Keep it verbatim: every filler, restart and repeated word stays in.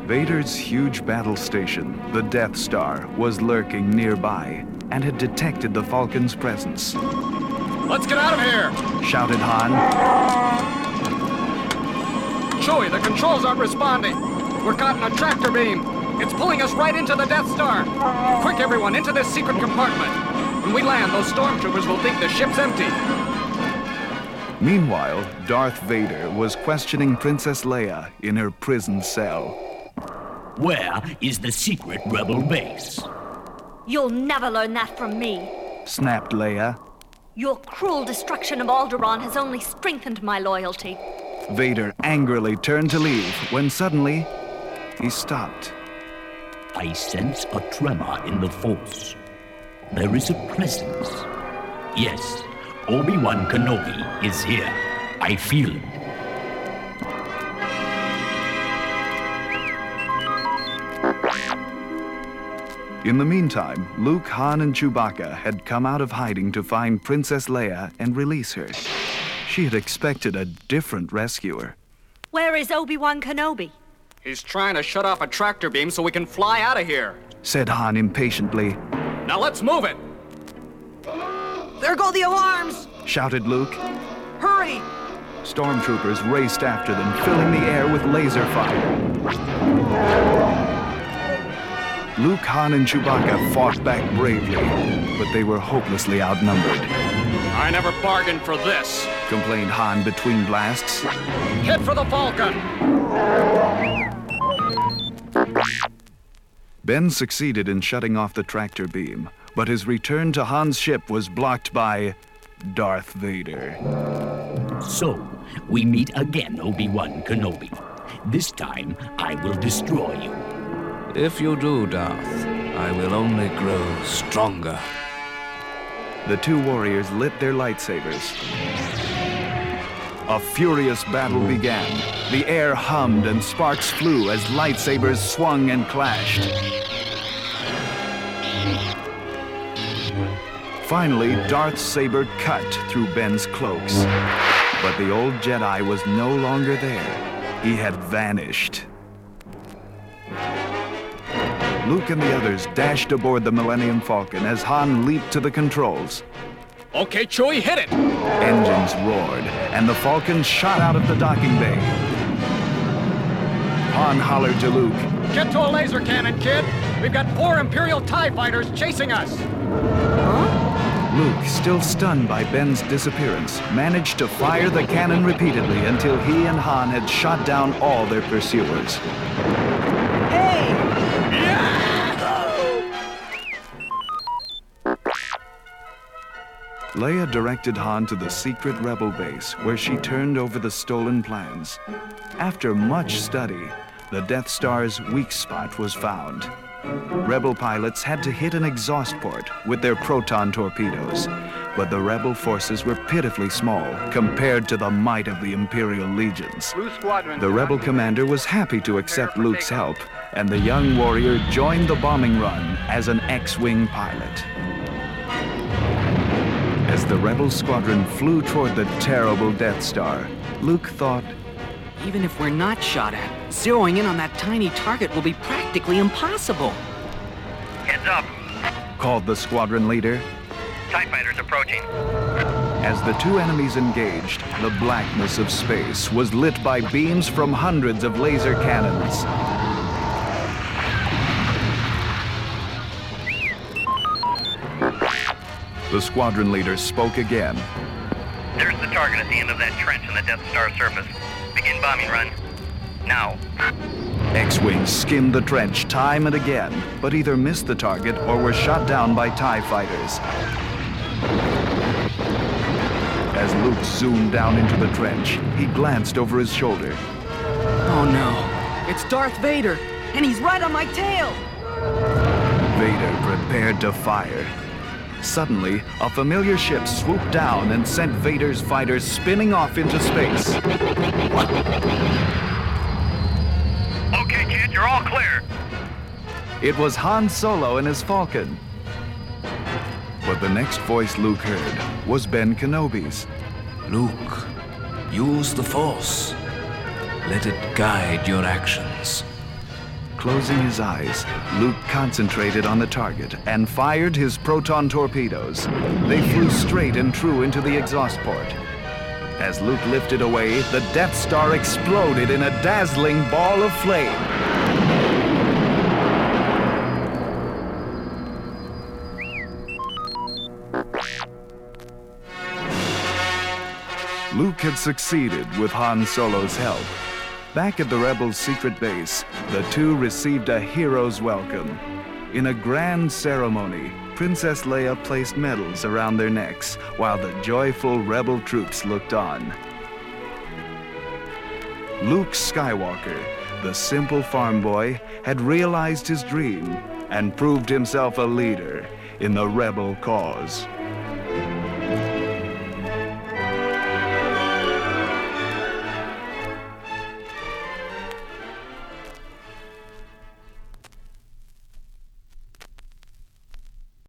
Vader's huge battle station, the Death Star, was lurking nearby and had detected the Falcon's presence. Let's get out of here! Shouted Han. Chewie, the controls aren't responding. We're caught in a tractor beam. It's pulling us right into the Death Star. Quick, everyone, into this secret compartment. When we land, those stormtroopers will think the ship's empty. Meanwhile, Darth Vader was questioning Princess Leia in her prison cell. Where is the secret rebel base? You'll never learn that from me, snapped Leia. Your cruel destruction of Alderaan has only strengthened my loyalty. Vader angrily turned to leave when suddenly he stopped. I sense a tremor in the Force. There is a presence. Yes, Obi-Wan Kenobi is here. I feel it. In the meantime, Luke, Han, and Chewbacca had come out of hiding to find Princess Leia and release her. She had expected a different rescuer. Where is Obi-Wan Kenobi? He's trying to shut off a tractor beam so we can fly out of here, said Han impatiently. Now let's move it! There go the alarms! Shouted Luke. Hurry! Stormtroopers raced after them, filling the air with laser fire. Luke, Han, and Chewbacca fought back bravely, but they were hopelessly outnumbered. I never bargained for this, complained Han between blasts. Hit for the Falcon! Ben succeeded in shutting off the tractor beam, but his return to Han's ship was blocked by Darth Vader. So, we meet again, Obi-Wan Kenobi. This time, I will destroy you. If you do, Darth, I will only grow stronger. The two warriors lit their lightsabers. A furious battle began. The air hummed and sparks flew as lightsabers swung and clashed. Finally, Darth's saber cut through Ben's cloaks. But the old Jedi was no longer there. He had vanished. Luke and the others dashed aboard the Millennium Falcon as Han leaped to the controls. Okay, Chewie, hit it! Engines roared, and the Falcon shot out of the docking bay. Han hollered to Luke. Get to a laser cannon, kid! We've got four Imperial TIE fighters chasing us! Huh? Luke, still stunned by Ben's disappearance, managed to fire the cannon repeatedly until he and Han had shot down all their pursuers. Hey! Leia directed Han to the secret rebel base, where she turned over the stolen plans. After much study, the Death Star's weak spot was found. Rebel pilots had to hit an exhaust port with their proton torpedoes, but the rebel forces were pitifully small compared to the might of the Imperial legions. The rebel commander was happy to accept Luke's help, and the young warrior joined the bombing run as an X-wing pilot. As the rebel squadron flew toward the terrible Death Star, Luke thought, even if we're not shot at, zeroing in on that tiny target will be practically impossible. Heads up, called the squadron leader. TIE fighters approaching. As the two enemies engaged, the blackness of space was lit by beams from hundreds of laser cannons. The squadron leader spoke again. There's the target at the end of that trench in the Death Star surface. Begin bombing run. Now. X-wings skimmed the trench time and again, but either missed the target or were shot down by TIE fighters. As Luke zoomed down into the trench, he glanced over his shoulder. Oh no, it's Darth Vader, and he's right on my tail! Vader prepared to fire. Suddenly, a familiar ship swooped down and sent Vader's fighters spinning off into space. Okay, kid, you're all clear. It was Han Solo and his Falcon. But the next voice Luke heard was Ben Kenobi's. Luke, use the Force. Let it guide your actions. Closing his eyes, Luke concentrated on the target and fired his proton torpedoes. They flew straight and true into the exhaust port. As Luke lifted away, the Death Star exploded in a dazzling ball of flame. Luke had succeeded with Han Solo's help. Back at the Rebels' secret base, the two received a hero's welcome. In a grand ceremony, Princess Leia placed medals around their necks while the joyful Rebel troops looked on. Luke Skywalker, the simple farm boy, had realized his dream and proved himself a leader in the Rebel cause.